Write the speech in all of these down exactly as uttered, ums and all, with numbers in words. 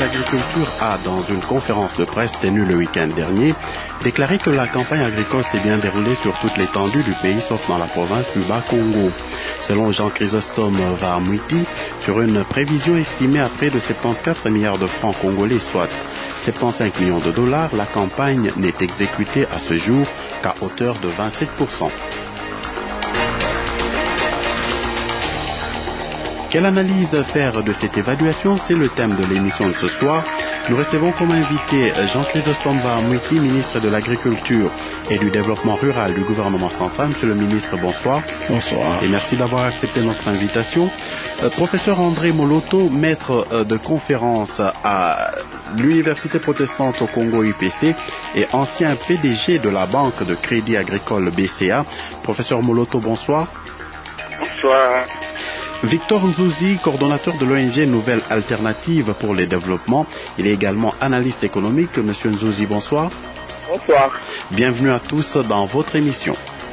l'Agriculture a, dans une conférence de presse tenue le week-end dernier, déclaré que la campagne agricole s'est bien déroulée sur toute l'étendue du pays, sauf dans la province du Bas-Congo. Selon Jean-Chrysostome Vahamouiti, sur une prévision estimée à près de soixante-quatorze milliards de francs congolais, soit soixante-quinze millions de dollars, la campagne n'est exécutée à ce jour qu'à hauteur de vingt-sept pour cent. Quelle analyse faire de cette évaluation? C'est le thème de l'émission de ce soir. Nous recevons comme invité Jean-Chrysostome Vahamouiti, ministre de l'Agriculture et du Développement Rural du gouvernement central. Monsieur le ministre, bonsoir. Bonsoir. Et merci d'avoir accepté notre invitation. Euh, professeur André Moloto, maître euh, de conférence à l'Université protestante au Congo U P C et ancien P D G de la Banque de Crédit Agricole B C A. Professeur Moloto, bonsoir. Bonsoir. Victor Nzouzi, coordonnateur de l'O N G Nouvelle Alternative pour le Développement. Il est également analyste économique. Monsieur Nzouzi, bonsoir. Bonsoir. Bienvenue à tous dans votre émission.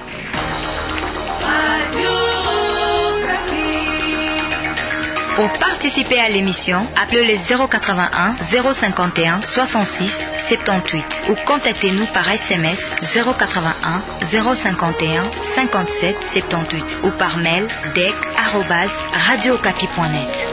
Pour participer à l'émission, appelez le zéro quatre-vingt-un zéro cinquante et un soixante-six soixante-dix-huit ou contactez-nous par S M S zéro quatre-vingt-un zéro cinquante et un cinquante-sept soixante-dix-huit ou par mail d e c arobase radio okapi point net.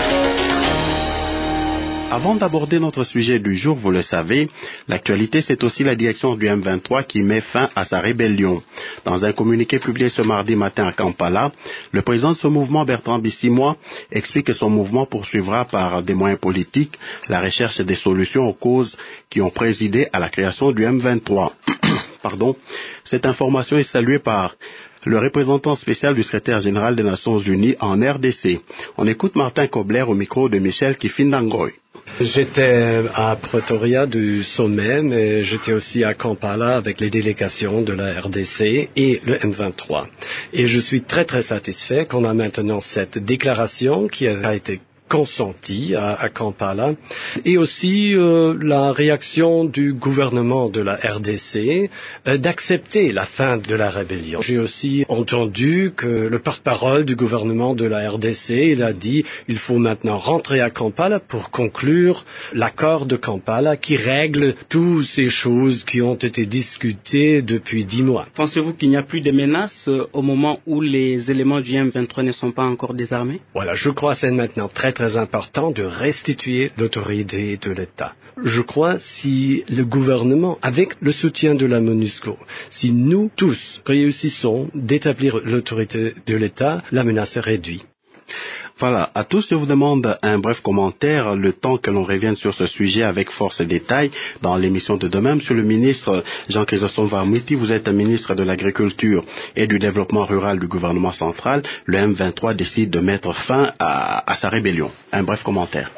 Avant d'aborder notre sujet du jour, vous le savez, l'actualité c'est aussi la direction du M vingt-trois qui met fin à sa rébellion. Dans un communiqué publié ce mardi matin à Kampala, le président de ce mouvement, Bertrand Bisimwa, explique que son mouvement poursuivra par des moyens politiques la recherche des solutions aux causes qui ont présidé à la création du M vingt-trois. Pardon. Cette information est saluée par le représentant spécial du secrétaire général des Nations Unies en R D C. On écoute Martin Kobler au micro de Michel Kifindangoy. J'étais à Pretoria du sommet, mais j'étais aussi à Kampala avec les délégations de la R D C et le M vingt-trois. Et je suis très très satisfait qu'on a maintenant cette déclaration qui a été consenti à, à Kampala et aussi euh, la réaction du gouvernement de la R D C euh, d'accepter la fin de la rébellion. J'ai aussi entendu que le porte-parole du gouvernement de la R D C, il a dit il faut maintenant rentrer à Kampala pour conclure l'accord de Kampala qui règle toutes ces choses qui ont été discutées depuis dix mois. Pensez-vous qu'il n'y a plus de menaces euh, au moment où les éléments du M vingt-trois ne sont pas encore désarmés? Voilà, je crois que c'est maintenant très très important de restituer l'autorité de l'État. Je crois si le gouvernement, avec le soutien de la MONUSCO, si nous tous réussissons d'établir l'autorité de l'État, la menace est réduite. Voilà, à tous je vous demande un bref commentaire, le temps que l'on revienne sur ce sujet avec force et détail dans l'émission de demain. Monsieur le ministre Jean-Chrysostome Vahamouiti, vous êtes ministre de l'Agriculture et du Développement Rural du gouvernement central. Le M vingt-trois décide de mettre fin à, à sa rébellion. Un bref commentaire.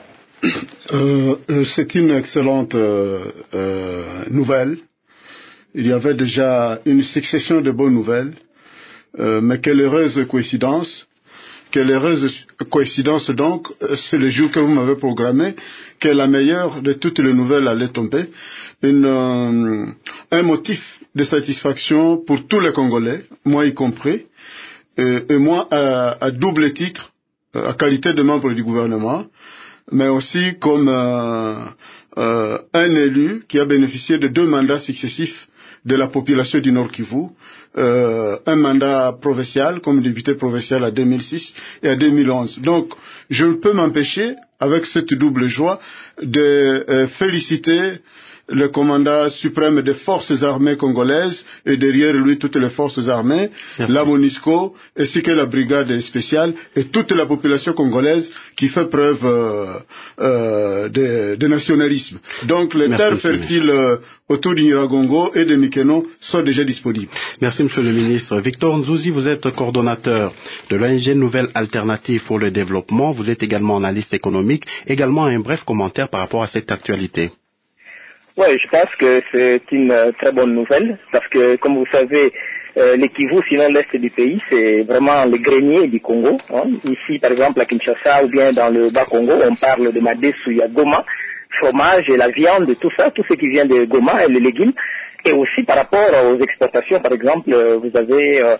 Euh, c'est une excellente euh, euh, nouvelle. Il y avait déjà une succession de bonnes nouvelles, euh, mais quelle heureuse coïncidence. Quelle heureuse coïncidence donc, c'est le jour que vous m'avez programmé, que la meilleure de toutes les nouvelles allait tomber. Une, euh, un motif de satisfaction pour tous les Congolais, moi y compris, et, et moi à, à double titre, à qualité de membre du gouvernement, mais aussi comme euh, euh, un élu qui a bénéficié de deux mandats successifs de la population du Nord Kivu, euh, un mandat provincial comme député provincial à deux mille six et à deux mille onze. Donc, je ne peux m'empêcher, avec cette double joie, de euh, féliciter le commandant suprême des forces armées congolaises et derrière lui toutes les forces armées, Merci. La MONUSCO ainsi que la brigade spéciale et toute la population congolaise qui fait preuve euh, euh, de, de nationalisme. Donc les Merci, terres fertiles euh, autour du Nyiragongo et de Mikeno sont déjà disponibles. Merci Monsieur le ministre. Victor Nzouzi, vous êtes coordonnateur de l'O N G Nouvelle Alternative pour le Développement. Vous êtes également analyste économique. Également un bref commentaire par rapport à cette actualité. Oui, je pense que c'est une euh, très bonne nouvelle parce que, comme vous savez, euh, le Kivu, sinon l'est du pays, c'est vraiment le grenier du Congo. Hein. Ici, par exemple, à Kinshasa ou bien dans le Bas-Congo, on parle de Madesu, il y a Goma, fromage et la viande, tout ça, tout ce qui vient de Goma et les légumes. Et aussi par rapport aux exportations, par exemple, vous avez euh,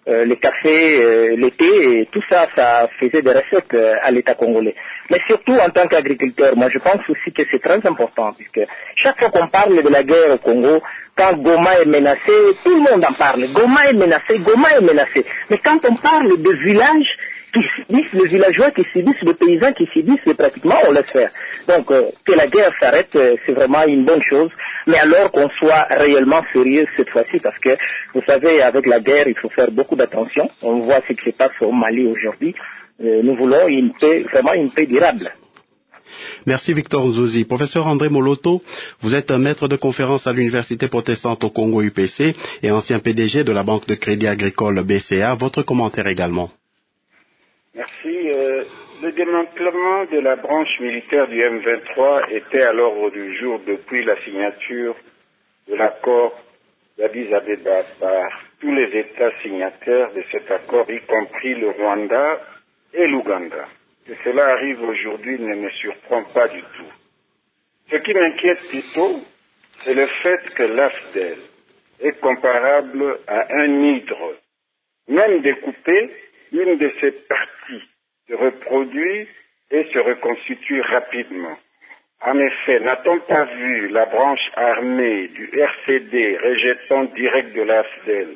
euh, le café, euh, le thé, et tout ça, ça faisait des recettes euh, à l'État congolais. Mais surtout en tant qu'agriculteur, moi je pense aussi que c'est très important, puisque chaque fois qu'on parle de la guerre au Congo, quand Goma est menacé, tout le monde en parle. Goma est menacé, Goma est menacé. Mais quand on parle de villages qui subissent, les villageois qui subissent, les paysans qui subissent, pratiquement on laisse faire. Donc euh, que la guerre s'arrête, euh, c'est vraiment une bonne chose, mais alors qu'on soit réellement sérieux cette fois-ci, parce que vous savez, avec la guerre, il faut faire beaucoup d'attention. On voit ce qui se passe au Mali aujourd'hui. Euh, nous voulons une paix, vraiment une paix durable. Merci Victor Nzouzi. Professeur André Moloto, vous êtes un maître de conférence à l'Université protestante au Congo U P C et ancien P D G de la Banque de Crédit Agricole B C A. Votre commentaire également. Merci. Euh, le démantèlement de la branche militaire du M vingt-trois était à l'ordre du jour depuis la signature de l'accord d'Addis Abeba par tous les États signataires de cet accord, y compris le Rwanda et l'Ouganda. Que cela arrive aujourd'hui ne me surprend pas du tout. Ce qui m'inquiète plutôt, c'est le fait que l'A F D E L est comparable à un hydre. Même découpé, une de ses parties se reproduit et se reconstitue rapidement. En effet, n'a-t-on pas vu la branche armée du R C D, rejetant direct de l'A F D E L,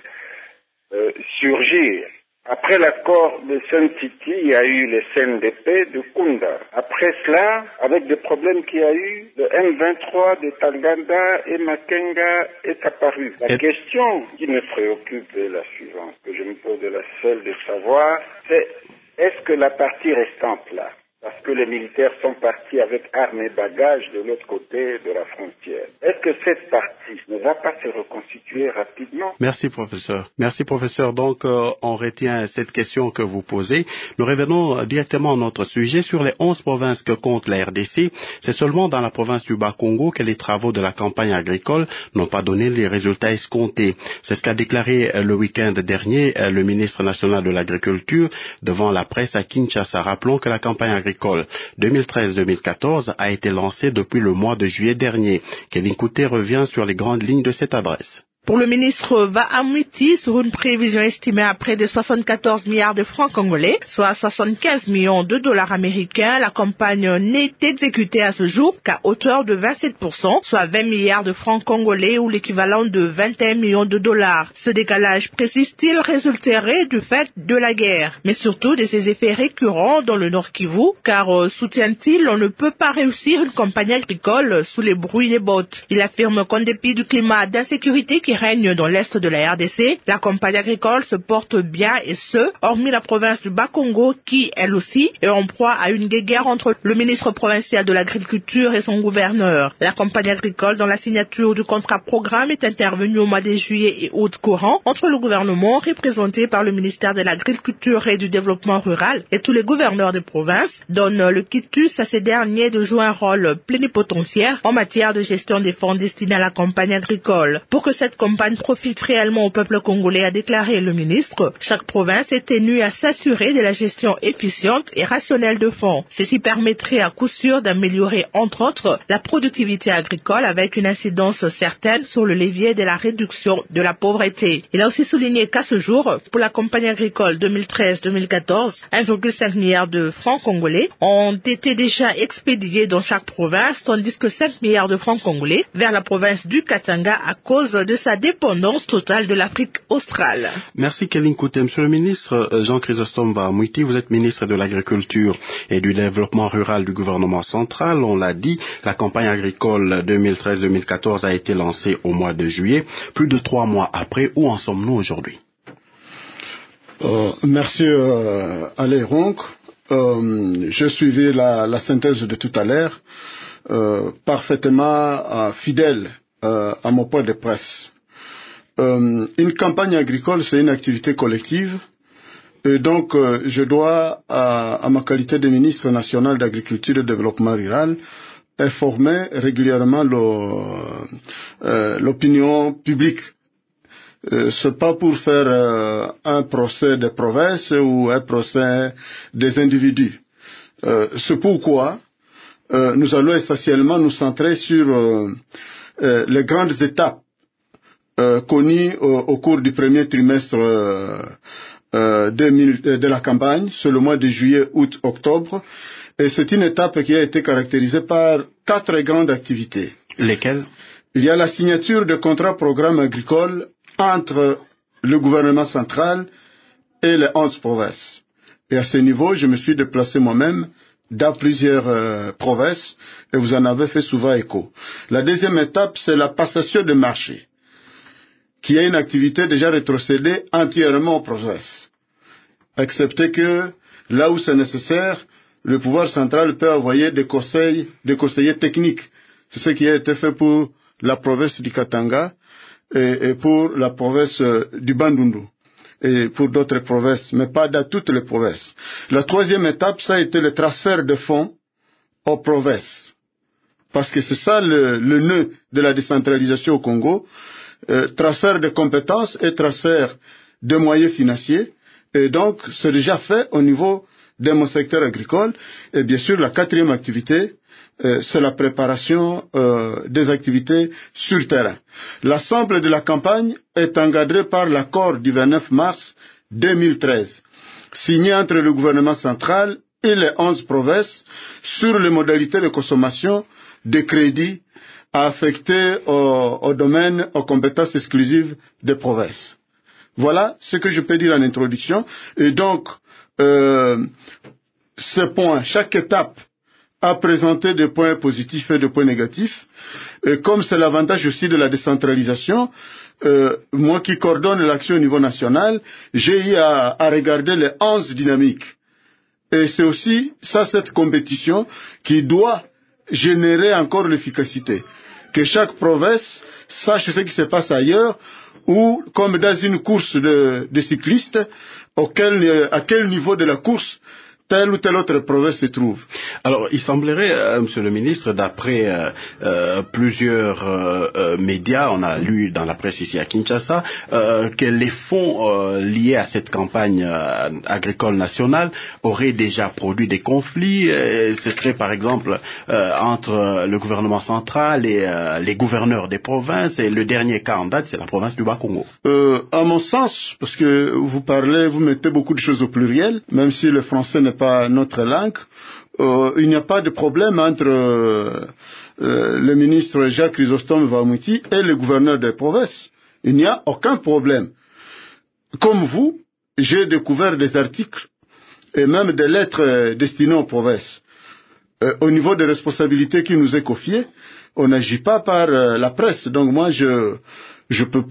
euh, surgir? Après l'accord de Saint-Titi, il y a eu les scènes de paix de Kunda. Après cela, avec des problèmes qu'il y a eu, le M vingt-trois de Tanganda et Makenga est apparu. La question qui me préoccupe est la suivante, que je me pose de la seule de savoir, c'est est-ce que la partie restante là, parce que les militaires sont partis avec armes et bagages de l'autre côté de la frontière. Est-ce que cette partie ne va pas se reconstituer rapidement? Merci professeur. Merci professeur. Donc euh, on retient cette question que vous posez. Nous revenons directement à notre sujet. Sur les onze provinces que compte la R D C, c'est seulement dans la province du Bas-Congo que les travaux de la campagne agricole n'ont pas donné les résultats escomptés. C'est ce qu'a déclaré euh, le week-end dernier euh, le ministre national de l'Agriculture devant la presse à Kinshasa. Rappelons que la campagne agricole deux mille treize deux mille quatorze a été lancée depuis le mois de juillet dernier. Kevin Coutet revient sur les grandes lignes de cette adresse. Pour le ministre Vahamwiti, sur une prévision estimée à près de soixante-quatorze milliards de francs congolais, soit soixante-quinze millions de dollars américains, la campagne n'est exécutée à ce jour qu'à hauteur de vingt-sept pour cent, soit vingt milliards de francs congolais ou l'équivalent de vingt et un millions de dollars. Ce décalage, précise-t-il, résulterait du fait de la guerre, mais surtout de ses effets récurrents dans le Nord Kivu, car, euh, soutient-il, on ne peut pas réussir une campagne agricole sous les bruits des bottes. Il affirme qu'en dépit du climat d'insécurité qui règne dans l'est de la R D C, la campagne agricole se porte bien et ce, hormis la province du Bas-Congo qui, elle aussi, est en proie à une guerre entre le ministre provincial de l'Agriculture et son gouverneur. La campagne agricole dans la signature du contrat programme est intervenue au mois de juillet et août courant entre le gouvernement représenté par le ministère de l'Agriculture et du Développement rural et tous les gouverneurs des provinces, donne le quitus à ces derniers de jouer un rôle plénipotentiaire en matière de gestion des fonds destinés à la campagne agricole. Pour que cette campagne profite réellement au peuple congolais, a déclaré le ministre. Chaque province est tenue à s'assurer de la gestion efficiente et rationnelle de fonds. Ceci permettrait à coup sûr d'améliorer, entre autres, la productivité agricole avec une incidence certaine sur le levier de la réduction de la pauvreté. Il a aussi souligné qu'à ce jour, pour la campagne agricole deux mille treize deux mille quatorze, un virgule cinq milliard de francs congolais ont été déjà expédiés dans chaque province, tandis que cinq milliards de francs congolais vers la province du Katanga à cause de sa dépendance totale de l'Afrique australe. Merci Kevin Coutet. Monsieur le ministre Jean-Chrysostome Vahamwiti, vous êtes ministre de l'Agriculture et du Développement rural du gouvernement central. On l'a dit, la campagne agricole deux mille treize deux mille quatorze a été lancée au mois de juillet. Plus de trois mois après, où en sommes-nous aujourd'hui? euh, Merci euh, Alain Ronc. Euh, je suivais la, la synthèse de tout à l'heure, euh, parfaitement euh, fidèle euh, à mon point de presse. Euh, une campagne agricole, c'est une activité collective, et donc euh, je dois, à, à ma qualité de ministre national d'Agriculture et de Développement rural, informer régulièrement euh, l'opinion publique. Euh, c'est pas pour faire euh, un procès des provinces ou un procès des individus. Euh, c'est pourquoi euh, nous allons essentiellement nous centrer sur euh, euh, les grandes étapes Euh, connu au, au cours du premier trimestre euh, euh, deux mille, euh, de la campagne, c'est le mois de juillet, août, octobre. Et c'est une étape qui a été caractérisée par quatre grandes activités. Lesquelles? Il y a la signature de contrats programmes agricoles entre le gouvernement central et les onze provinces. Et à ce niveau, je me suis déplacé moi-même dans plusieurs euh, provinces et vous en avez fait souvent écho. La deuxième étape, c'est la passation de marché, qui est une activité déjà rétrocédée entièrement aux provinces. Excepté que là où c'est nécessaire, le pouvoir central peut envoyer des conseils, des conseillers techniques. C'est ce qui a été fait pour la province du Katanga et, et pour la province euh, du Bandundu et pour d'autres provinces, mais pas dans toutes les provinces. La troisième étape, ça a été le transfert de fonds aux provinces. Parce que c'est ça le, le nœud de la décentralisation au Congo, euh, transfert de compétences et transfert de moyens financiers. Et donc, c'est déjà fait au niveau de mon secteur agricole. Et bien sûr, la quatrième activité, euh, c'est la préparation euh, des activités sur le terrain. L'ensemble de la campagne est encadré par l'accord du vingt-neuf mars deux mille treize, signé entre le gouvernement central et les onze provinces sur les modalités de consommation des crédits à affecter au, au domaine, aux compétences exclusives des provinces. Voilà ce que je peux dire en introduction. Et donc, euh, ce point, chaque étape a présenté des points positifs et des points négatifs. Et comme c'est l'avantage aussi de la décentralisation, euh, moi qui coordonne l'action au niveau national, j'ai eu à, à regarder les onze dynamiques. Et c'est aussi ça, cette compétition, qui doit générer encore l'efficacité. Que chaque province sache ce qui se passe ailleurs, ou comme dans une course de, de cyclistes, auquel, à quel niveau de la course telle ou telle autre province se trouve. Alors, il semblerait, euh, Monsieur le Ministre, d'après euh, euh, plusieurs euh, euh, médias, on a lu dans la presse ici à Kinshasa, euh, que les fonds euh, liés à cette campagne euh, agricole nationale auraient déjà produit des conflits. Euh, ce serait par exemple euh, entre le gouvernement central et euh, les gouverneurs des provinces. Et le dernier cas en date, c'est la province du Bas-Congo. Euh, à mon sens, parce que vous parlez, vous mettez beaucoup de choses au pluriel, même si le français n'est pas notre langue, euh, il n'y a pas de problème entre euh, euh, le ministre Jacques Chrysostome Vamouti et le gouverneur des provinces. Il n'y a aucun problème. Comme vous, j'ai découvert des articles et même des lettres euh, destinées aux provinces. Euh, au niveau des responsabilités qui nous est confiées, on n'agit pas par euh, la presse. Donc moi, je je peux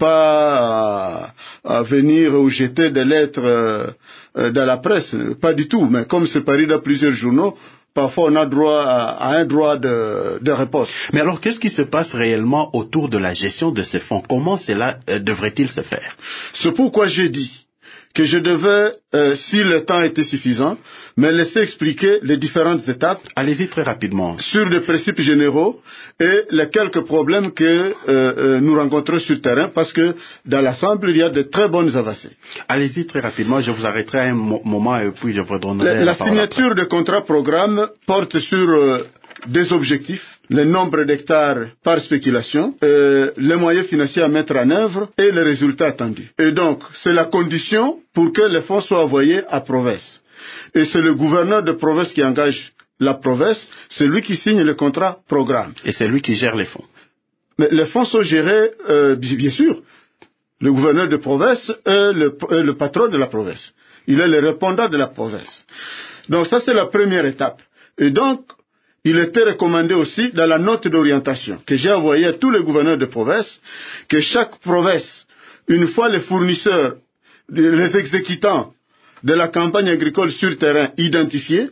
pas euh, euh, venir ou jeter des lettres euh, euh, dans la presse, pas du tout. Mais comme c'est paru dans plusieurs journaux, parfois on a droit à, à un droit de, de réponse. Mais alors, qu'est-ce qui se passe réellement autour de la gestion de ces fonds? Comment cela euh, devrait-il se faire? C'est pourquoi j'ai dit que je devais, euh, si le temps était suffisant, me laisser expliquer les différentes étapes. Allez-y très rapidement. Sur les principes généraux et les quelques problèmes que euh, euh, nous rencontrons sur le terrain, parce que dans l'ensemble, il y a de très bonnes avancées. Allez-y très rapidement, je vous arrêterai à un mo- moment et puis je vous donnerai la, la, la parole signature après. de contrat programme porte sur euh, des objectifs, le nombre d'hectares par spéculation, euh, les moyens financiers à mettre en œuvre et les résultats attendus. Et donc, c'est la condition pour que les fonds soient envoyés à province. Et c'est le gouverneur de province qui engage la province, c'est lui qui signe le contrat programme. Et c'est lui qui gère les fonds. Mais les fonds sont gérés, euh, bien sûr, le gouverneur de province est le, est le patron de la province. Il est le répondant de la province. Donc ça, c'est la première étape. Et donc, il était recommandé aussi dans la note d'orientation que j'ai envoyée à tous les gouverneurs de province que chaque province, une fois les fournisseurs, les exécutants de la campagne agricole sur le terrain identifiés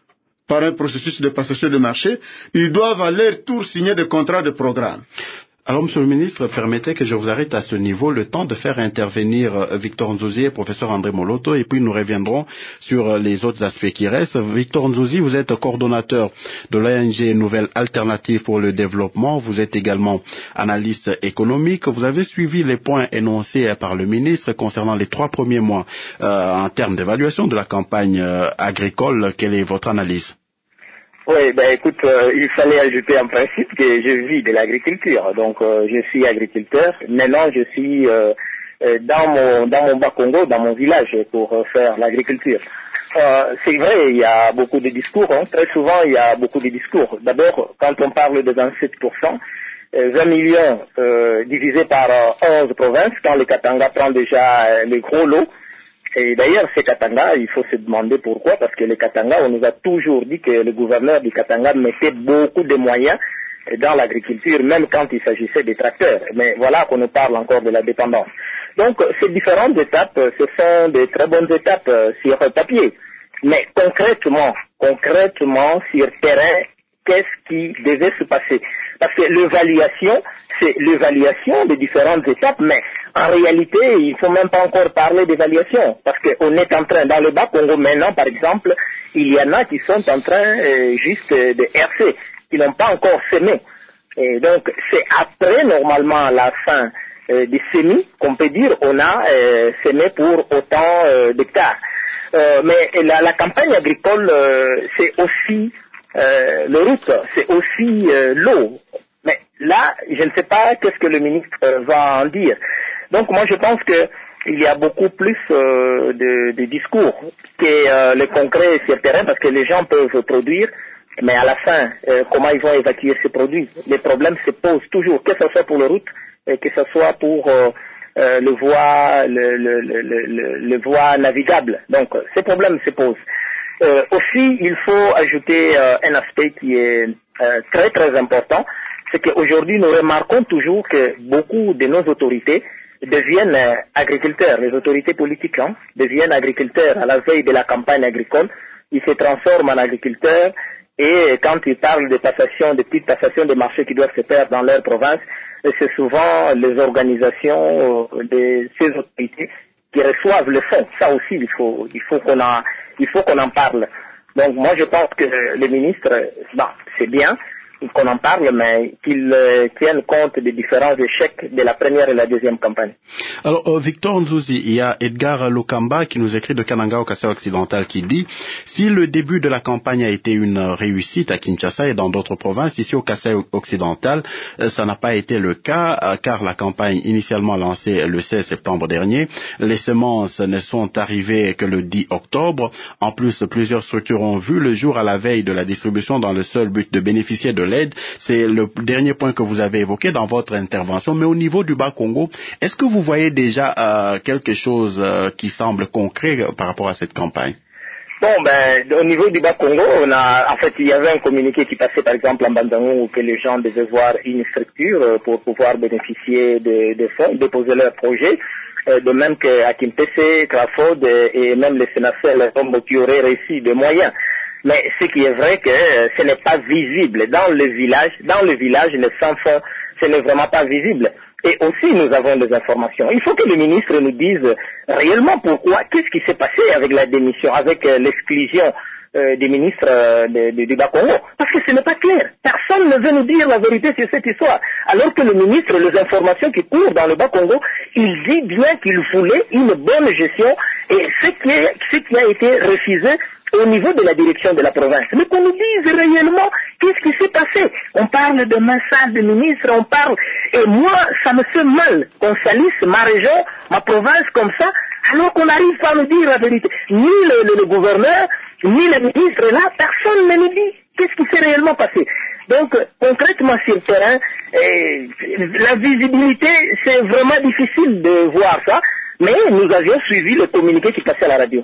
par un processus de passation de marché, ils doivent à leur tour signer des contrats de programme. Alors, Monsieur le Ministre, permettez que je vous arrête à ce niveau le temps de faire intervenir Victor Nzouzi et professeur André Moloto, et puis nous reviendrons sur les autres aspects qui restent. Victor Nzouzi, vous êtes coordonnateur de l'O N G Nouvelle Alternative pour le Développement. Vous êtes également analyste économique. Vous avez suivi les points énoncés par le ministre concernant les trois premiers mois euh, en termes d'évaluation de la campagne euh, agricole. Quelle est votre analyse? Oui, ben écoute, euh, il fallait ajouter en principe que je vis de l'agriculture. Donc, euh, je suis agriculteur. Maintenant, je suis euh, euh, dans mon dans mon Bas-Congo, dans mon village, pour euh, faire l'agriculture. Euh, c'est vrai, il y a beaucoup de discours. Hein. Très souvent, il y a beaucoup de discours. D'abord, quand on parle de vingt-sept pour cent, euh, vingt millions euh, divisé par euh, onze provinces, quand le Katanga prend déjà euh, les gros lots. Et d'ailleurs, ces Katanga, il faut se demander pourquoi, parce que les Katanga, on nous a toujours dit que le gouverneur du Katanga mettait beaucoup de moyens dans l'agriculture, même quand il s'agissait des tracteurs. Mais voilà qu'on nous parle encore de la dépendance. Donc, ces différentes étapes, ce sont de très bonnes étapes euh, sur papier. Mais concrètement, concrètement, sur terrain, qu'est-ce qui devait se passer? Parce que l'évaluation, c'est l'évaluation des différentes étapes, mais en réalité, il ne faut même pas encore parler d'évaluation. Parce qu'on est en train, dans le Bas-Congo maintenant, par exemple, il y en a qui sont en train euh, juste de hercer, qui n'ont pas encore semé. Et donc, c'est après, normalement, la fin Euh, des semis, qu'on peut dire, on a euh, semé pour autant euh, d'hectares. Euh, mais la, la campagne agricole, euh, c'est aussi euh, le route, c'est aussi euh, l'eau. Mais là, je ne sais pas qu'est-ce que le ministre euh, va en dire. Donc moi, je pense que il y a beaucoup plus euh, de, de discours que euh, le concret sur le terrain, parce que les gens peuvent produire, mais à la fin, euh, comment ils vont évacuer ces produits? Les problèmes se posent toujours, que ce soit pour le route, et que ce soit pour euh, euh, le voie le, le, le, le, le voie navigable. Donc ces problèmes se posent. Euh, aussi, il faut ajouter euh, un aspect qui est euh, très très important, c'est qu'aujourd'hui nous remarquons toujours que beaucoup de nos autorités deviennent euh, agriculteurs, les autorités politiques hein, deviennent agriculteurs à la veille de la campagne agricole, ils se transforment en agriculteurs et quand ils parlent de taxation, de petites taxations des marchés qui doivent se faire dans leur province, c'est souvent les organisations de ces autorités qui reçoivent le fonds. Ça aussi, il faut, il faut qu'on en, il faut qu'on en parle. Donc moi, je pense que le ministre, bon, c'est bien qu'on en parle, mais qu'il euh, tienne compte des différents échecs de la première et la deuxième campagne. Alors, euh, Victor Nzuzi, il y a Edgar Lokamba qui nous écrit de Kananga au Kasaï occidental qui dit « Si le début de la campagne a été une réussite à Kinshasa et dans d'autres provinces, ici au Kasaï occidental, euh, ça n'a pas été le cas euh, car la campagne initialement lancée le seize septembre dernier, les semences ne sont arrivées que le dix octobre. En plus, plusieurs structures ont vu le jour à la veille de la distribution dans le seul but de bénéficier de l'aide. C'est le dernier point que vous avez évoqué dans votre intervention. Mais au niveau du Bas-Congo, est-ce que vous voyez déjà euh, quelque chose euh, qui semble concret par rapport à cette campagne? Bon, ben, au niveau du Bas-Congo, on a, en fait, il y avait un communiqué qui passait, par exemple, en Bandangou, où que les gens devaient voir une structure pour pouvoir bénéficier de, de fonds, déposer leur projet. Euh, de même qu'à Kimpese, Crawford et même les sénateurs qui auraient réussi des moyens. Mais ce qui est vrai que euh, ce n'est pas visible dans le village. Dans le village, les sans fonds, ce n'est vraiment pas visible. Et aussi, nous avons des informations. Il faut que le ministre nous dise réellement pourquoi, qu'est-ce qui s'est passé avec la démission, avec euh, l'exclusion euh, des ministres euh, de, de, du Bas-Congo. Parce que ce n'est pas clair. Personne ne veut nous dire la vérité sur cette histoire. Alors que le ministre, les informations qui courent dans le Bas-Congo, il dit bien qu'il voulait une bonne gestion et ce qui, est, ce qui a été refusé au niveau de la direction de la province. Mais qu'on nous dise réellement qu'est-ce qui s'est passé. On parle de massage de ministres, on parle... Et moi, ça me fait mal qu'on salisse ma région, ma province comme ça, alors qu'on n'arrive pas à nous dire la vérité. Ni le, le, le gouverneur, ni le ministre là, personne ne nous dit qu'est-ce qui s'est réellement passé. Donc, concrètement sur le terrain, eh, la visibilité, c'est vraiment difficile de voir ça, mais nous avions suivi le communiqué qui passait à la radio.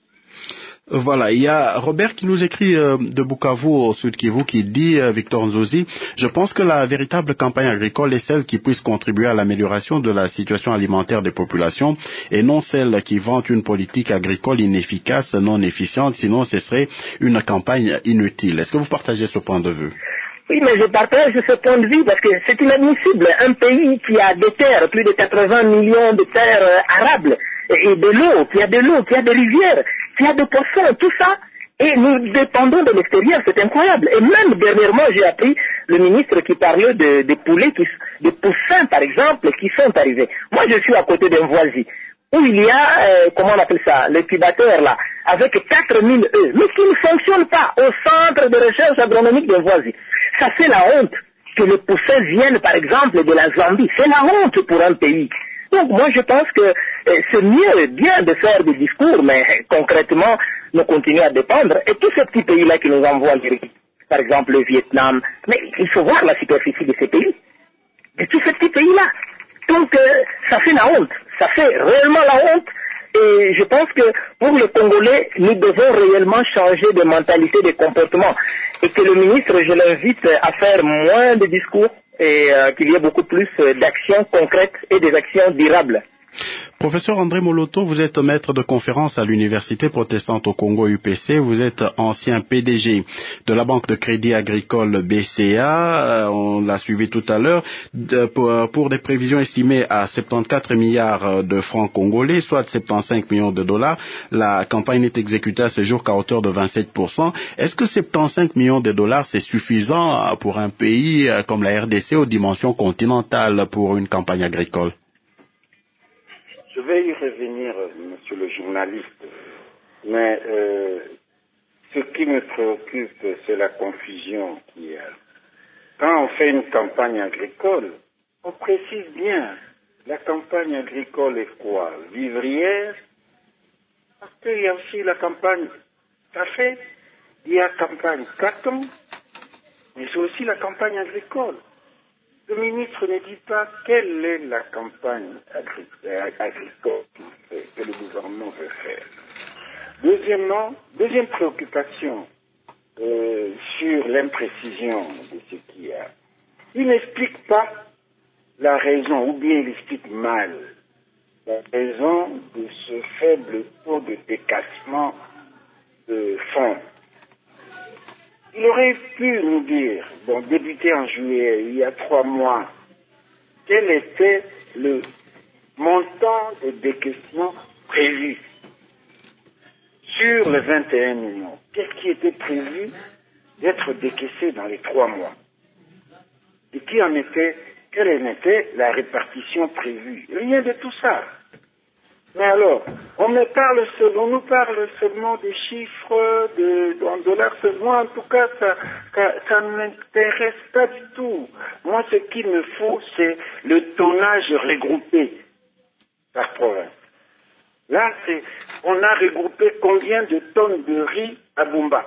Voilà, il y a Robert qui nous écrit euh, de Bukavu au Sud Kivu qui dit, euh, Victor Nzuzi, je pense que la véritable campagne agricole est celle qui puisse contribuer à l'amélioration de la situation alimentaire des populations et non celle qui vante une politique agricole inefficace, non efficiente, sinon ce serait une campagne inutile. Est-ce que vous partagez ce point de vue? Oui, mais je partage ce point de vue parce que c'est inadmissible. Un pays qui a des terres, plus de quatre-vingts millions de terres euh, arables, et de l'eau, qui a de l'eau, qui a des rivières, qui a des poissons, tout ça, et nous dépendons de l'extérieur, c'est incroyable. Et même dernièrement, j'ai appris le ministre qui parlait de, de poulets, qui, de poussins par exemple, qui sont arrivés. Moi, je suis à côté d'un voisin, où il y a, euh, comment on appelle ça, l'incubateur là, avec quatre mille œufs, mais qui ne fonctionne pas au centre de recherche agronomique d'un voisin. Ça fait la honte que les poussins viennent par exemple de la Zambie. C'est la honte pour un pays. Donc moi je pense que euh, c'est mieux bien de faire des discours, mais concrètement nous continuons à dépendre. Et tous ces petits pays-là qui nous envoient, par exemple le Vietnam, mais il faut voir la superficie de ces pays, de tous ces petits pays-là. Donc euh, ça fait la honte, ça fait réellement la honte. Et je pense que pour les Congolais, nous devons réellement changer de mentalité, de comportement. Et que le ministre, je l'invite à faire moins de discours et euh, qu'il y ait beaucoup plus d'actions concrètes et des actions durables. Professeur André Moloto, vous êtes maître de conférence à l'Université protestante au Congo U P C. Vous êtes ancien P D G de la Banque de crédit agricole B C A. On l'a suivi tout à l'heure. Pour, pour des prévisions estimées à soixante-quatorze milliards de francs congolais, soit soixante-quinze millions de dollars, la campagne n'est exécutée à ce jour qu'à hauteur de vingt-sept pour cent. Est-ce que soixante-quinze millions de dollars, c'est suffisant pour un pays comme la R D C aux dimensions continentales pour une campagne agricole? Je vais y revenir, monsieur le journaliste, mais euh, ce qui me préoccupe, c'est la confusion qu'il y a. Quand on fait une campagne agricole, on précise bien, la campagne agricole est quoi? Vivrière? Parce qu'il y a aussi la campagne café, il y a la campagne carton, mais c'est aussi la campagne agricole. Le ministre ne dit pas quelle est la campagne agricole que le gouvernement veut faire. Deuxièmement, deuxième préoccupation euh, sur l'imprécision de ce qu'il y a. Il n'explique pas la raison, ou bien il explique mal la raison de ce faible taux de décaissement de fonds. Il aurait pu nous dire, bon, débuté en juillet, il y a trois mois, quel était le montant de décaissement prévu sur les vingt et un millions. Qu'est-ce qui était prévu d'être décaissé dans les trois mois? Et qui en était, quelle en était la répartition prévue? Rien de tout ça. Mais alors, on me parle seulement, on nous parle seulement des chiffres, de, en dollars seulement. En tout cas, ça, ça, ça ne m'intéresse pas du tout. Moi, ce qu'il me faut, c'est le tonnage regroupé par province. Là, c'est, on a regroupé combien de tonnes de riz à Bumba?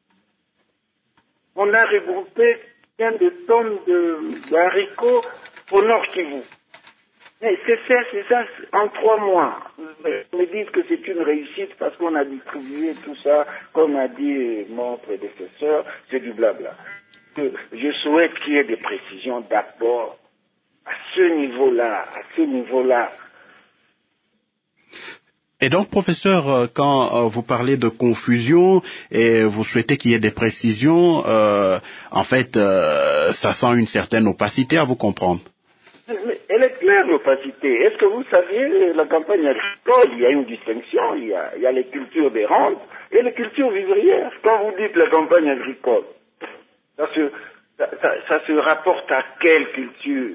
On a regroupé combien de tonnes de, d'haricots au Nord Kivu? Mais c'est ça, c'est ça, en trois mois. Ils me disent que c'est une réussite parce qu'on a distribué tout ça, comme a dit mon prédécesseur, c'est du blabla. Que je souhaite qu'il y ait des précisions d'abord à ce niveau-là, à ce niveau-là. Et donc, professeur, quand vous parlez de confusion et vous souhaitez qu'il y ait des précisions, euh, en fait, euh, ça sent une certaine opacité à vous comprendre. Mais elle est claire, l'opacité. Est-ce que vous saviez, la campagne agricole, il y a une distinction, il y a, il y a les cultures des rentes et les cultures vivrières. Quand vous dites la campagne agricole, ça se, ça, ça, ça se rapporte à quelle culture?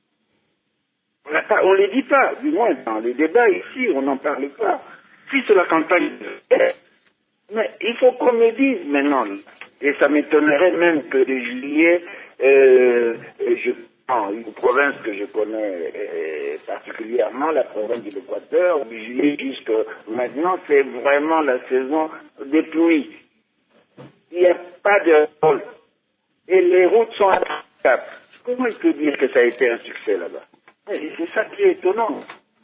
On ne les dit pas, du moins dans les débats ici, on n'en parle pas. Si c'est la campagne agricole, mais il faut qu'on me dise maintenant, et ça m'étonnerait même que de juillet, euh, je une province que je connais euh, particulièrement, la province de l'Équateur, du juillet jusque maintenant, c'est vraiment la saison des pluies. Il n'y a pas de sol. Et les routes sont à cap. Comment il peut dire que ça a été un succès là-bas? Et c'est ça qui est étonnant.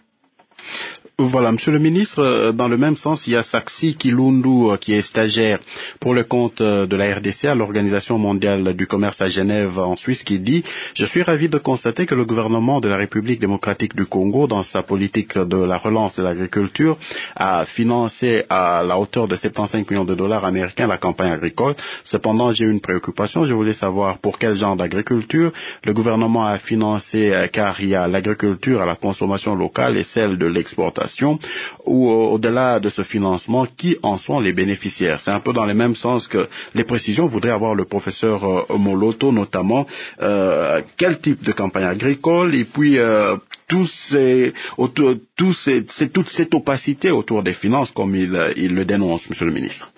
Voilà, Monsieur le ministre, dans le même sens, il y a Saxi Kilundu qui est stagiaire pour le compte de la R D C à l'Organisation mondiale du commerce à Genève en Suisse qui dit « Je suis ravi de constater que le gouvernement de la République démocratique du Congo, dans sa politique de la relance de l'agriculture, a financé à la hauteur de soixante-quinze millions de dollars américains la campagne agricole. Cependant, j'ai une préoccupation, je voulais savoir pour quel genre d'agriculture le gouvernement a financé, car il y a l'agriculture à la consommation locale et celle de l'exportation. Ou au-delà de ce financement, qui en sont les bénéficiaires? C'est un peu dans le même sens que les précisions. Je voudrais avoir le professeur euh, Moloto notamment. Euh, quel type de campagne agricole et puis euh, tous ces, autour, tous ces, c'est toute cette opacité autour des finances comme il, il le dénonce, Monsieur le ministre.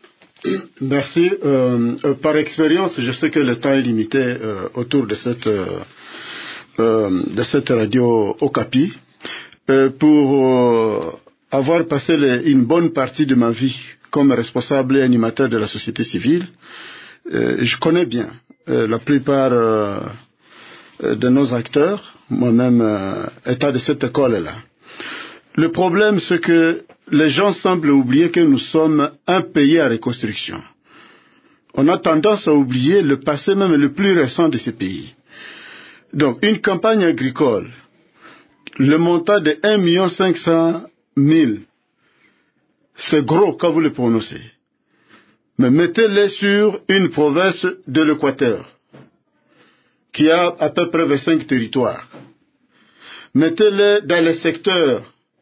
Merci. Euh, euh, par expérience, je sais que le temps est limité euh, autour de cette, euh, euh, de cette radio Okapi. euh, pour euh, avoir passé les, une bonne partie de ma vie comme responsable et animateur de la société civile, euh, je connais bien euh, la plupart euh, de nos acteurs, moi-même euh, étant de cette école-là. Le problème, c'est que les gens semblent oublier que nous sommes un pays à reconstruction. On a tendance à oublier le passé même le plus récent de ce pays. Donc, une campagne agricole, le montant de un million cinq cent mille, c'est gros quand vous le prononcez. Mais mettez-le sur une province de l'Équateur, qui a à peu près vingt-cinq territoires. Mettez-le dans les secteurs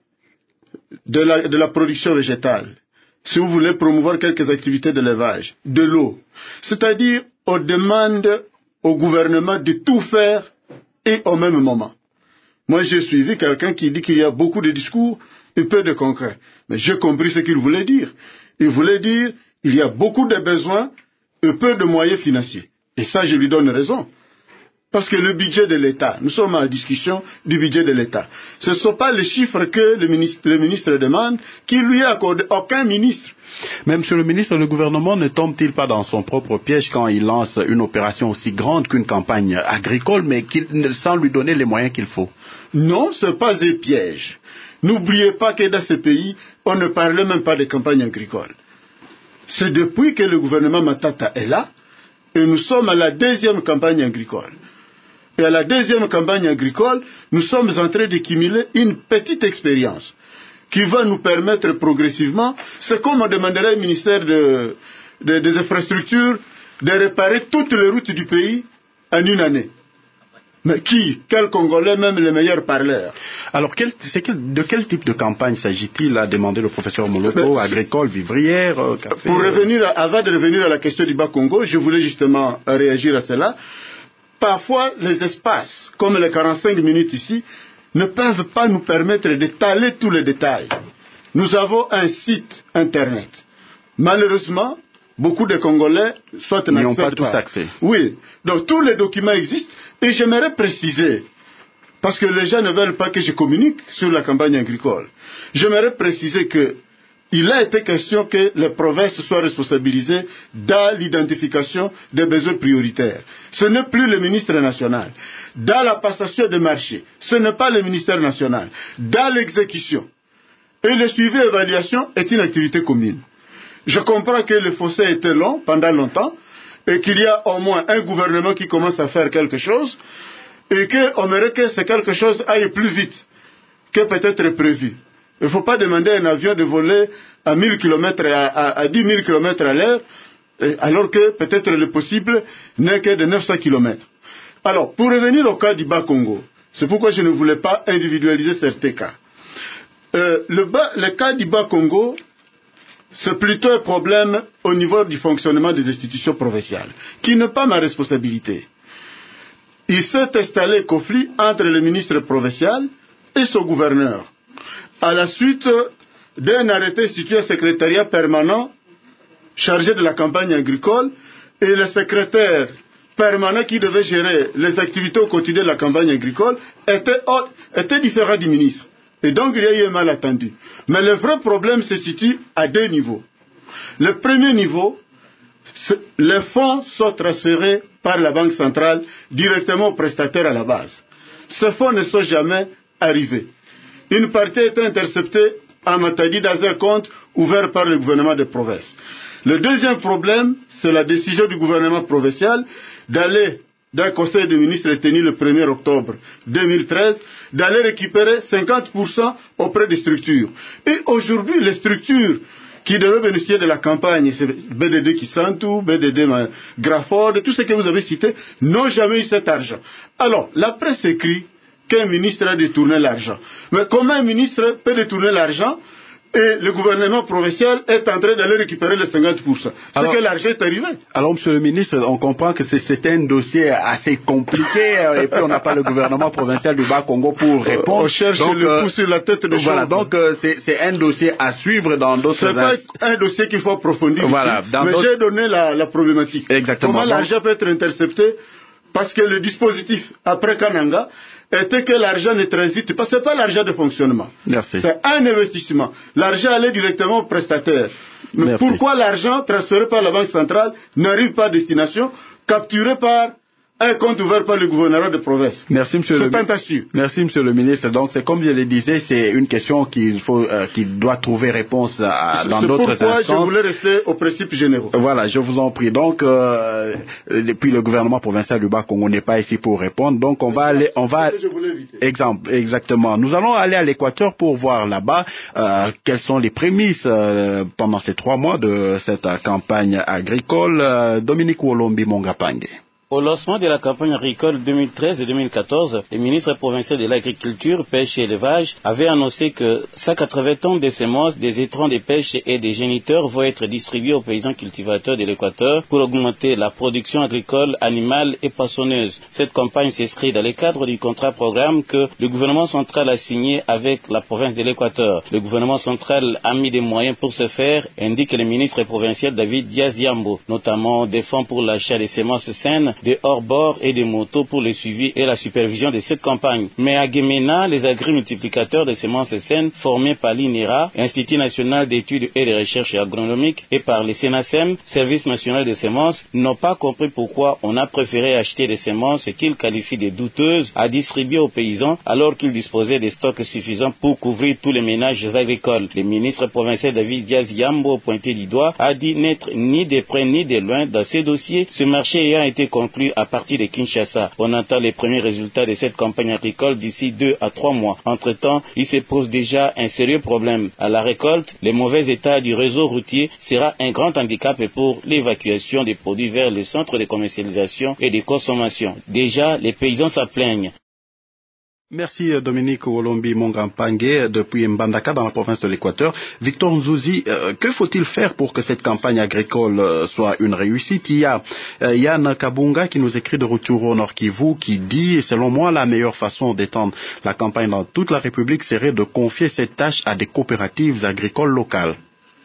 de la, de la production végétale, si vous voulez promouvoir quelques activités d'élevage, de l'eau. C'est-à-dire, on demande au gouvernement de tout faire et au même moment. Moi, j'ai suivi quelqu'un qui dit qu'il y a beaucoup de discours et peu de concret. Mais j'ai compris ce qu'il voulait dire. Il voulait dire qu'il y a beaucoup de besoins et peu de moyens financiers. Et ça, je lui donne raison. Parce que le budget de l'État, nous sommes en discussion du budget de l'État. Ce ne sont pas les chiffres que le ministre, le ministre demande, qui lui a accordé aucun ministre. Mais monsieur le ministre, le gouvernement ne tombe-t-il pas dans son propre piège quand il lance une opération aussi grande qu'une campagne agricole, mais qu'il, sans lui donner les moyens qu'il faut? Non, ce n'est pas un piège. N'oubliez pas que dans ce pays, on ne parle même pas de campagne agricole. C'est depuis que le gouvernement Matata est là, et nous sommes à la deuxième campagne agricole. Et à la deuxième campagne agricole, nous sommes en train de cumuler une petite expérience qui va nous permettre progressivement, c'est comme on demanderait au ministère de, de, des infrastructures de réparer toutes les routes du pays en une année. Mais qui? Quel Congolais, même les meilleurs parleurs? Alors, quel, c'est quel, de quel type de campagne s'agit-il, a demandé le professeur Moloto, agricole, vivrière, euh, café? Pour revenir, à, avant de revenir à la question du Bas-Congo, je voulais justement réagir à cela. Parfois, les espaces, comme les quarante-cinq minutes ici, ne peuvent pas nous permettre d'étaler tous les détails. Nous avons un site Internet. Malheureusement, beaucoup de Congolais soit n'ont pas tous accès. Oui, donc tous les documents existent et j'aimerais préciser, parce que les gens ne veulent pas que je communique sur la campagne agricole. J'aimerais préciser que il a été question que les provinces soient responsabilisées dans l'identification des besoins prioritaires. Ce n'est plus le ministre national. Dans la passation de marché, ce n'est pas le ministère national. Dans l'exécution. Et le suivi et l'évaluation est une activité commune. Je comprends que le fossé était long pendant longtemps et qu'il y a au moins un gouvernement qui commence à faire quelque chose et qu'on aimerait que ce quelque chose aille plus vite que peut-être prévu. Il ne faut pas demander à un avion de voler à mille kilomètres, à, à, à dix mille kilomètres à l'heure, alors que peut-être le possible n'est que de neuf cents kilomètres. Alors, pour revenir au cas du Bas-Congo, c'est pourquoi je ne voulais pas individualiser certains cas. Euh, le, bas, le cas du Bas-Congo, c'est plutôt un problème au niveau du fonctionnement des institutions provinciales, qui n'est pas ma responsabilité. Il s'est installé un conflit entre le ministre provincial et son gouverneur. À la suite d'un arrêté institué un secrétariat permanent chargé de la campagne agricole et le secrétaire permanent qui devait gérer les activités au quotidien de la campagne agricole était, était différent du ministre. Et donc il y a eu un malentendu. Mais le vrai problème se situe à deux niveaux. Le premier niveau, les fonds sont transférés par la Banque centrale directement aux prestataires à la base. Ces fonds ne sont jamais arrivés. Une partie a été interceptée à Matadi dans un compte ouvert par le gouvernement de province. Le deuxième problème, c'est la décision du gouvernement provincial d'aller d'un conseil de ministres tenu le premier octobre deux mille treize, d'aller récupérer cinquante pour cent auprès des structures. Et aujourd'hui, les structures qui devaient bénéficier de la campagne, c'est B D D Kisantu, B D D Graford, tout ce que vous avez cité, n'ont jamais eu cet argent. Alors, la presse écrit qu'un ministre a détourné l'argent. Mais comment un ministre peut détourner l'argent et le gouvernement provincial est en train d'aller récupérer les cinquante pour cent? C'est alors, que l'argent est arrivé. Alors, monsieur le ministre, on comprend que c'est un dossier assez compliqué et puis on n'a pas le gouvernement provincial du Bas-Congo pour répondre. On cherche donc, le coup sur la tête de voilà, donc euh, c'est un dossier à suivre dans d'autres... C'est pas un dossier qu'il faut approfondir voilà, ici, mais j'ai donné la, la problématique. Exactement. Comment l'argent peut être intercepté parce que le dispositif après Kananga était que l'argent ne transite pas, c'est pas l'argent de fonctionnement. Merci. C'est un investissement. L'argent allait directement au prestataire. Mais Merci. Pourquoi l'argent transféré par la Banque centrale n'arrive pas à destination, capturé par un compte ouvert par le gouvernement de province? Merci, monsieur c'est le fantastique. Merci, monsieur le ministre. Donc, c'est comme je le disais, c'est une question qu'il faut, euh, qui doit trouver réponse à, dans d'autres instances. C'est pourquoi je voulais rester aux principes généraux. Voilà, je vous en prie. Donc, euh, depuis le gouvernement provincial du Bas-Congo n'est pas ici pour répondre. Donc, on va aller, on va. Que je voulais éviter. Exemple, exactement. Nous allons aller à l'Équateur pour voir là-bas euh, quelles sont les prémices euh, pendant ces trois mois de cette euh, campagne agricole. Euh, Dominique Wolombi Mongapangue. Au lancement de la campagne agricole deux mille treize et deux mille quatorze, le ministre provincial de l'Agriculture, Pêche et Élevage avait annoncé que cent quatre-vingts tonnes de semences, des étrons de pêche et des géniteurs vont être distribués aux paysans cultivateurs de l'Équateur pour augmenter la production agricole, animale et poissonneuse. Cette campagne s'inscrit dans le cadre du contrat programme que le gouvernement central a signé avec la province de l'Équateur. Le gouvernement central a mis des moyens pour ce faire, indique le ministre provincial David Diaz-Yambo, notamment des fonds pour l'achat des semences saines, des hors-bord et des motos pour le suivi et la supervision de cette campagne. Mais à Guémena, les agri-multiplicateurs de semences saines formés par l'I N E R A, Institut national d'études et de recherche agronomiques, et par le SENASEM, Service national des semences, n'ont pas compris pourquoi on a préféré acheter des semences qu'ils qualifient de douteuses à distribuer aux paysans alors qu'ils disposaient de stocks suffisants pour couvrir tous les ménages agricoles. Le ministre provincial David Diaz-Yambo, pointé du doigt, a dit n'être ni de près ni de loin dans ces dossiers, ce marché ayant été conclu à partir de Kinshasa. On attend les premiers résultats de cette campagne agricole d'ici deux à trois mois. Entre-temps, il se pose déjà un sérieux problème. À la récolte, le mauvais état du réseau routier sera un grand handicap pour l'évacuation des produits vers les centres de commercialisation et de consommation. Déjà, les paysans s'en plaignent. Merci Dominique Wolombi Mongampangue depuis Mbandaka dans la province de l'Équateur. Victor Nzouzi, euh, que faut-il faire pour que cette campagne agricole euh, soit une réussite? Il y a euh, Yann Kabunga qui nous écrit de Rutshuru au Nord Kivu qui dit, selon moi, la meilleure façon d'étendre la campagne dans toute la République serait de confier cette tâche à des coopératives agricoles locales.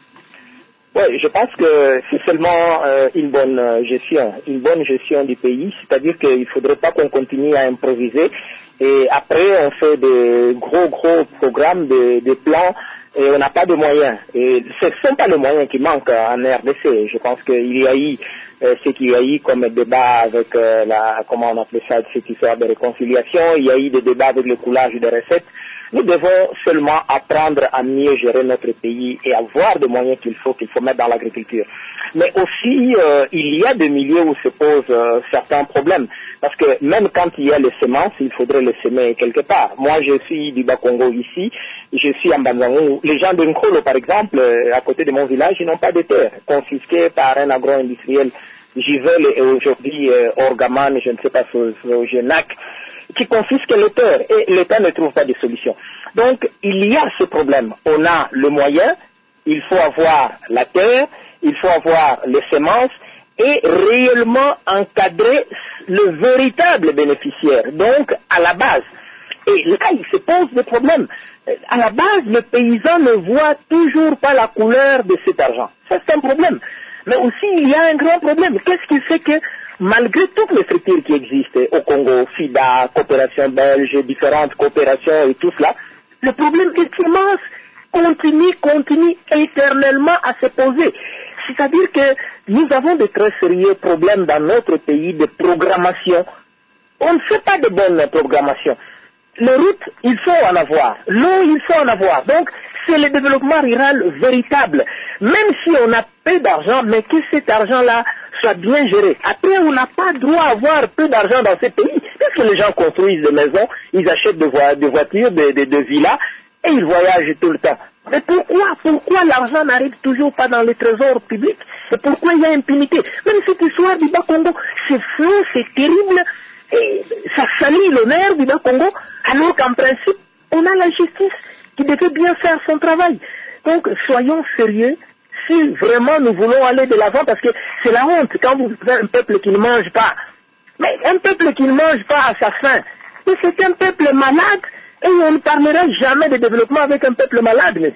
Oui, je pense que c'est seulement euh, une bonne gestion, une bonne gestion du pays, c'est-à-dire qu'il ne faudrait pas qu'on continue à improviser. Et après, on fait des gros, gros programmes, des, des plans, et on n'a pas de moyens. Et ce ne sont pas les moyens qui manquent en R D C. Je pense qu'il y a eu euh, ce qu'il y a eu comme débat avec euh, la, comment on appelait ça, cette histoire de réconciliation. Il y a eu des débats avec le coulage des recettes. Nous devons seulement apprendre à mieux gérer notre pays et avoir des moyens qu'il faut, qu'il faut mettre dans l'agriculture. Mais aussi, euh, il y a des milieux où se posent euh, certains problèmes. Parce que même quand il y a les semences, il faudrait les semer quelque part. Moi, je suis du Bas-Congo ici, je suis en Banzangou. Les gens de Nkolo, par exemple, euh, à côté de mon village, ils n'ont pas de terre, confisqués par un agro-industriel Givel et aujourd'hui euh, Orgaman, je ne sais pas, Sogenac, qui confisquent les terres et l'État ne trouve pas de solution. Donc, il y a ce problème. On a le moyen, il faut avoir la terre, il faut avoir les semences et réellement encadrer le véritable bénéficiaire, donc à la base. Et là, il se pose des problèmes. À la base, le paysan ne voit toujours pas la couleur de cet argent. Ça, c'est un problème. Mais aussi, il y a un grand problème. Qu'est-ce qui fait que, malgré toutes les structures qui existent au Congo, FIDA, coopération belge, différentes coopérations et tout cela, le problème est immense, continue, continue éternellement à se poser. C'est-à-dire que nous avons de très sérieux problèmes dans notre pays de programmation. On ne fait pas de bonne programmation. Les routes, il faut en avoir. L'eau, il faut en avoir. Donc, c'est le développement rural véritable. Même si on a peu d'argent, mais que cet argent-là soit bien géré. Après, on n'a pas droit à avoir peu d'argent dans ces pays. Parce que les gens construisent des maisons, ils achètent des, vo- des voitures, des, des, des villas, et ils voyagent tout le temps. Mais pourquoi Pourquoi l'argent n'arrive toujours pas dans les trésors publics? Et pourquoi il y a impunité? Même cette histoire du Bas-Congo, c'est flou, c'est terrible, et ça salit l'honneur du Bas-Congo, alors qu'en principe, on a la justice qui devait bien faire son travail. Donc, soyons sérieux, si vraiment nous voulons aller de l'avant, parce que c'est la honte quand vous avez un peuple qui ne mange pas. Mais un peuple qui ne mange pas à sa faim, c'est un peuple malade, et on ne parlera jamais de développement avec un peuple malade, monsieur.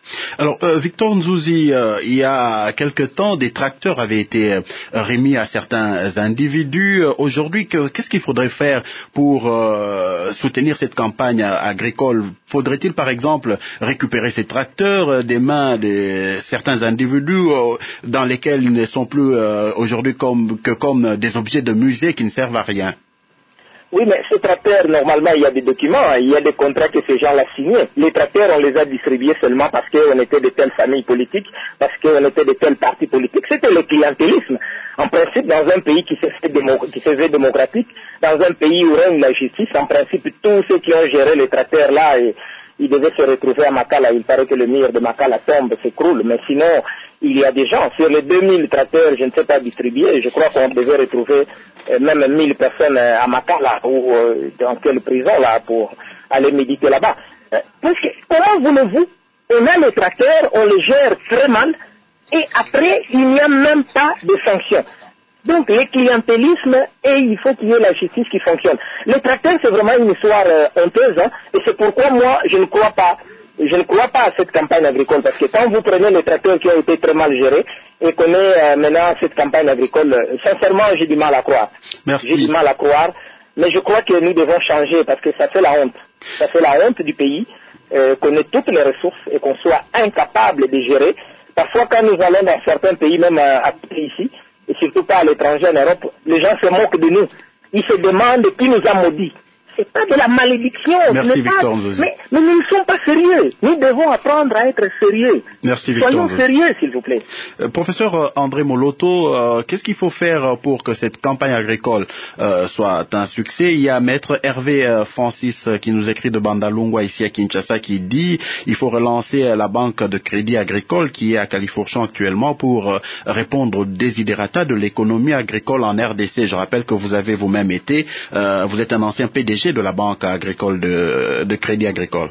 Alors, euh, Victor Nzouzi, euh, il y a quelque temps, des tracteurs avaient été euh, remis à certains individus. Euh, aujourd'hui, que, qu'est-ce qu'il faudrait faire pour euh, soutenir cette campagne agricole? Faudrait-il, par exemple, récupérer ces tracteurs euh, des mains de certains individus euh, dans lesquels ils ne sont plus euh, aujourd'hui comme, que comme des objets de musée qui ne servent à rien? Oui, mais ces tracteurs, normalement, il y a des documents, il y a des contrats que ces gens-là signaient. Les tracteurs, on les a distribués seulement parce qu'on était de telles familles politiques, parce qu'on était de tels partis politiques. C'était le clientélisme. En principe, dans un pays qui se fait, démo- qui se fait démocratique, dans un pays où règne la justice, en principe, tous ceux qui ont géré les tracteurs-là, et, ils devaient se retrouver à Makala. Il paraît que le mur de Makala tombe, s'écroule. Mais sinon, il y a des gens, sur les deux mille tracteurs, je ne sais pas distribuer, je crois qu'on devait retrouver euh, même mille personnes euh, à Makala ou euh, dans quelle prison là pour aller méditer là-bas. Euh, parce que, comment voulez-vous, on a les tracteurs, on les gère très mal et après il n'y a même pas de sanctions. Donc le clientélisme, et il faut qu'il y ait la justice qui fonctionne. Les tracteurs, c'est vraiment une histoire euh, honteuse, hein, et c'est pourquoi moi je ne crois pas Je ne crois pas à cette campagne agricole, parce que quand vous prenez les tracteurs qui ont été très mal gérés et qu'on est euh, maintenant cette campagne agricole, euh, sincèrement, j'ai du mal à croire. Merci. J'ai du mal à croire, mais je crois que nous devons changer, parce que ça fait la honte. Ça fait la honte du pays, euh, qu'on ait toutes les ressources et qu'on soit incapable de gérer. Parfois, quand nous allons dans certains pays, même euh, à ici, et surtout pas à l'étranger, en Europe, les gens se moquent de nous. Ils se demandent qui nous a maudits. C'est pas de la malédiction. Merci, pas, Victor Nzouzi. Mais, mais nous ne sommes pas sérieux. Nous devons apprendre à être sérieux. Merci, Victor Soyons Nzouzi. sérieux, s'il vous plaît. Euh, professeur euh, André Moloto, euh, qu'est-ce qu'il faut faire pour que cette campagne agricole euh, soit un succès? Il y a Maître Hervé euh, Francis euh, qui nous écrit de Bandalungwa ici à Kinshasa qui dit il faut relancer euh, la banque de crédit agricole qui est à Califourchon actuellement pour euh, répondre aux desiderata de l'économie agricole en R D C. Je rappelle que vous avez vous-même été, euh, vous êtes un ancien P D G de la banque agricole de, de crédit agricole.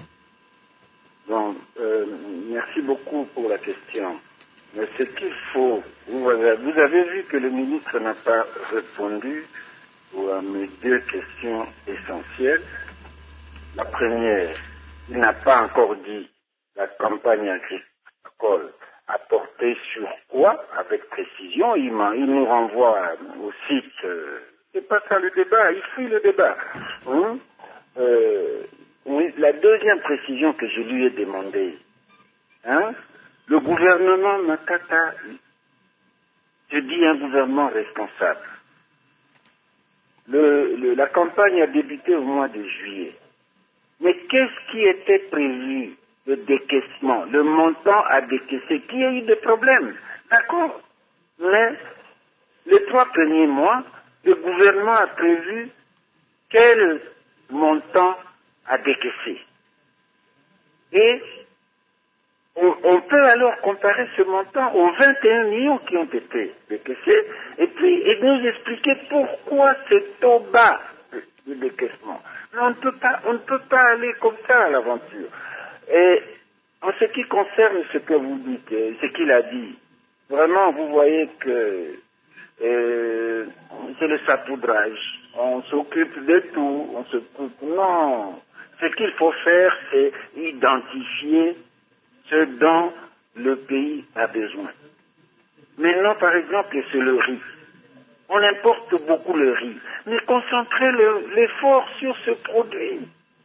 Bon, euh, merci beaucoup pour la question. Mais ce qu'il faut, vous avez, vous avez vu que le ministre n'a pas répondu à mes deux questions essentielles. La première, il n'a pas encore dit la campagne agricole a porté sur quoi, avec précision. Il, il nous renvoie au site. Euh, c'est pas ça le débat, il fuit le débat. Hein? Euh, oui, la deuxième précision que je lui ai demandé, hein, le gouvernement Makata, je dis un gouvernement responsable. Le, le, la campagne a débuté au mois de juillet. Mais qu'est-ce qui était prévu? Le décaissement, le montant à décaisser, qui a eu des problèmes, d'accord. Mais les trois premiers mois, le gouvernement a prévu quel montant à décaisser. Et on, on peut alors comparer ce montant aux vingt et un millions qui ont été décaissés, et puis et nous expliquer pourquoi c'est au bas du décaissement. Mais on ne peut pas, on ne peut pas aller comme ça à l'aventure. Et en ce qui concerne ce que vous dites, ce qu'il a dit, vraiment vous voyez que euh, c'est le sapoudrage. On s'occupe de tout, on s'occupe. Non. Ce qu'il faut faire, c'est identifier ce dont le pays a besoin. Maintenant, par exemple, c'est le riz. On importe beaucoup le riz, mais concentrer l'effort sur ce produit.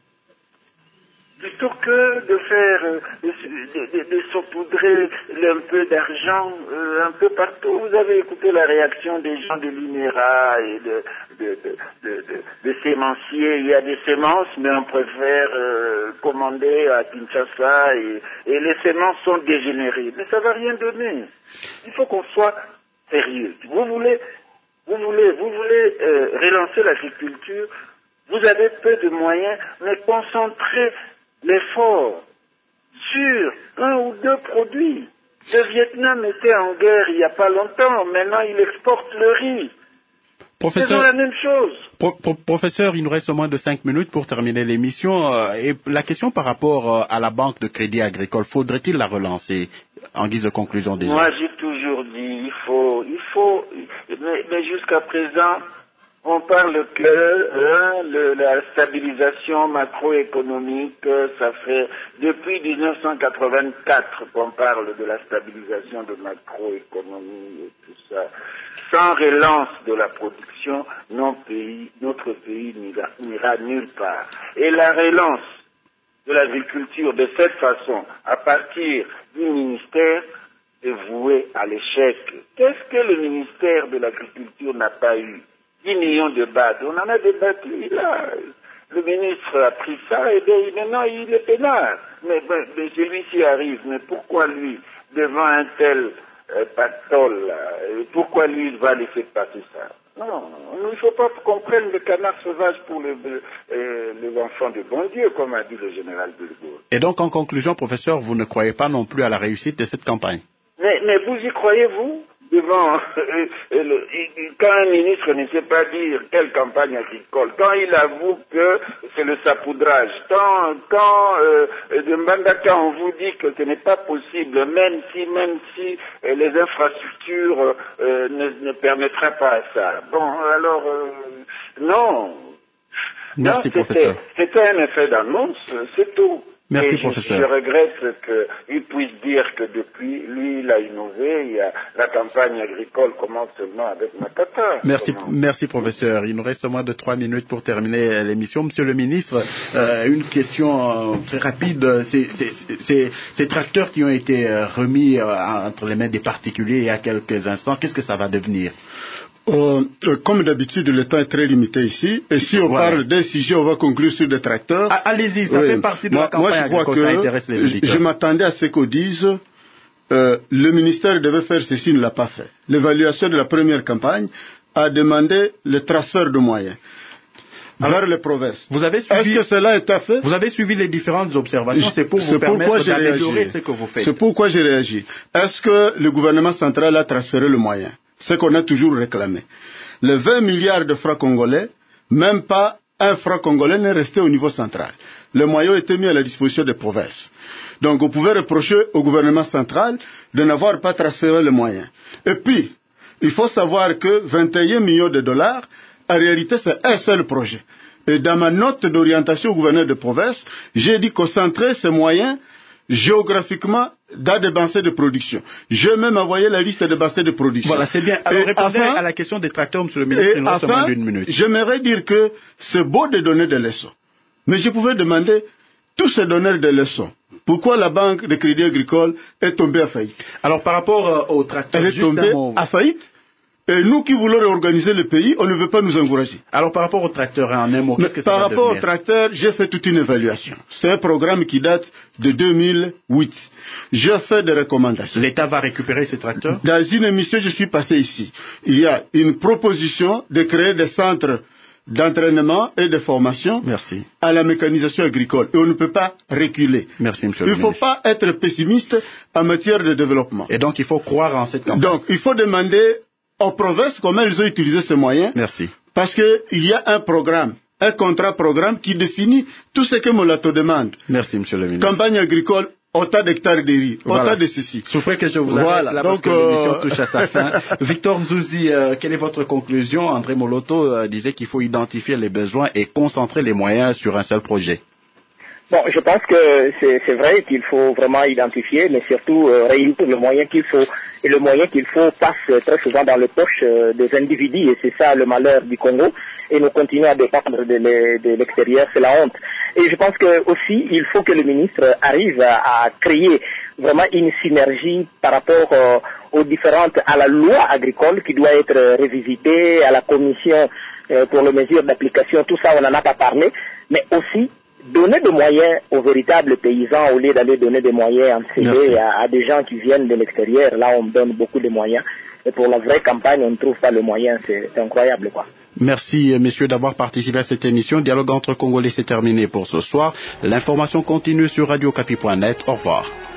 Plutôt que de faire, euh, de, de, de, de saupoudrer un peu d'argent euh, un peu partout. Vous avez écouté la réaction des gens de l'I N E R A et de, de, de, de, de, de sémenciers. Il y a des semences, mais on préfère euh, commander à Kinshasa et, et les semences sont dégénérées. Mais ça va rien donner. Il faut qu'on soit sérieux. Vous voulez, vous voulez, vous voulez euh, relancer l'agriculture. Vous avez peu de moyens, mais concentrez l'effort sur un ou deux produits. Le Vietnam était en guerre il n'y a pas longtemps, maintenant il exporte le riz. Professeur, c'est la même chose. Pro, pro, professeur, il nous reste moins de cinq minutes pour terminer l'émission. Euh, et la question par rapport euh, à la banque de crédit agricole, faudrait-il la relancer en guise de conclusion déjà? Moi j'ai toujours dit, il faut, il faut, mais, mais jusqu'à présent, On parle que hein, le, la stabilisation macroéconomique, ça fait depuis mille neuf cent quatre-vingt-quatre qu'on parle de la stabilisation de macroéconomie et tout ça. Sans relance de la production, non pays, notre pays n'ira, n'ira nulle part. Et la relance de l'agriculture de cette façon, à partir du ministère, est vouée à l'échec. Qu'est-ce que le ministère de l'Agriculture n'a pas eu? dix millions de bahts. On en a débattu là. Le ministre a pris ça et bien, maintenant il est peinard. Mais, ben, mais celui-ci arrive. Mais pourquoi lui, devant un tel euh, pactole, là, pourquoi lui il va laisser passer ça? Non, il ne faut pas comprendre le canard sauvage pour le, euh, les enfants de bon Dieu, comme a dit le général de Gaulle. Et donc, en conclusion, professeur, vous ne croyez pas non plus à la réussite de cette campagne? Mais, mais vous y croyez-vous? Devant, euh, le, quand un ministre ne sait pas dire quelle campagne agricole, quand il avoue que c'est le sapoudrage, quand, quand euh, de Mbandaka on vous dit que ce n'est pas possible, même si, même si euh, les infrastructures euh, ne, ne permettraient pas ça. Bon, alors, euh, non. Merci, non, professeur. C'était un effet d'annonce, c'est tout. Merci, et professeur. Je, je regrette qu'il puisse dire que depuis, lui, il a innové, il y a, la campagne agricole commence seulement avec Matata. Merci, Comment? merci, professeur. Il nous reste moins de trois minutes pour terminer l'émission. Monsieur le ministre, euh, une question euh, très rapide. Ces, ces, ces, ces tracteurs qui ont été euh, remis euh, entre les mains des particuliers il y a quelques instants, qu'est-ce que ça va devenir? Euh, euh, comme d'habitude, le temps est très limité ici. Et si on voilà. parle d'un sujet, on va conclure sur des tracteurs. Ah, allez-y, ça oui. fait partie de moi, la campagne moi, je crois agricole, que ça intéresse les auditeurs. Je m'attendais à ce qu'on dise euh, le ministère devait faire ceci, il ne l'a pas fait. L'évaluation de la première campagne a demandé le transfert de moyens Alors, vers les provinces. Vous avez suivi, Est-ce que cela est à fait? Vous avez suivi les différentes observations, c'est pour vous permettre d'améliorer ce que vous faites. C'est pourquoi j'ai réagi. Est-ce que le gouvernement central a transféré le moyen? Ce qu'on a toujours réclamé. Les vingt milliards de francs congolais, même pas un franc congolais n'est resté au niveau central. Les moyens ont été mis à la disposition des provinces. Donc, vous pouvez reprocher au gouvernement central de n'avoir pas transféré les moyens. Et puis, il faut savoir que vingt et un millions de dollars, en réalité, c'est un seul projet. Et dans ma note d'orientation au gouverneur de province, j'ai dit concentrer ces moyens géographiquement dans des bassins de production. J'ai même envoyé la liste des bassins de production. Voilà, c'est bien. Alors, répondez à la question des tracteurs, monsieur le ministre, il nous reste moins d'une minute. J'aimerais dire que c'est beau de donner des leçons. Mais je pouvais demander, tous ces donneurs de leçons, pourquoi la banque de crédit agricole est tombée à faillite? Alors, par rapport euh, aux tracteurs, elle est tombée à faillite. Et nous qui voulons réorganiser le pays, on ne veut pas nous encourager. Alors par rapport au tracteur, en un mot, qu'est-ce que ça va devenir? Par rapport au tracteur, j'ai fait toute une évaluation. C'est un programme qui date de deux mille huit. J'ai fait des recommandations. L'État va récupérer ces tracteurs? Dans une émission, je suis passé ici. Il y a une proposition de créer des centres d'entraînement et de formation Merci. à la mécanisation agricole. Et on ne peut pas reculer. Merci, monsieur le Il ne faut ministre. pas être pessimiste en matière de développement. Et donc, il faut croire en cette campagne. Donc, il faut demander aux provinces comment elles ont utilisé ces moyens. Merci. Parce qu'il y a un programme, un contrat-programme qui définit tout ce que Molato demande. Merci, monsieur le ministre. Campagne agricole, autant d'hectares de riz, voilà. Autant de ceci. Souffrez que je vous arrête voilà. là Donc, parce que euh... l'émission touche à sa fin. Victor Nzouzi, euh, quelle est votre conclusion? André Moloto euh, disait qu'il faut identifier les besoins et concentrer les moyens sur un seul projet. Bon, je pense que c'est vrai qu'il faut vraiment identifier, mais surtout euh, réunir le moyen qu'il faut. Et le moyen qu'il faut passe très souvent dans les poches euh, des individus, et c'est ça le malheur du Congo. Et nous continuons à dépendre de l'extérieur, c'est la honte. Et je pense que aussi, il faut que le ministre arrive à, à créer vraiment une synergie par rapport euh, aux différentes, à la loi agricole qui doit être révisitée, à la commission euh, pour les mesures d'application, tout ça on n'en a pas parlé, mais aussi donner des moyens aux véritables paysans au lieu d'aller donner des moyens en C D à, à des gens qui viennent de l'extérieur. Là, on donne beaucoup de moyens. Et pour la vraie campagne, on ne trouve pas le moyen. C'est incroyable, quoi. Merci, messieurs, d'avoir participé à cette émission. Dialogue entre Congolais, c'est terminé pour ce soir. L'information continue sur radio okapi point net. Au revoir.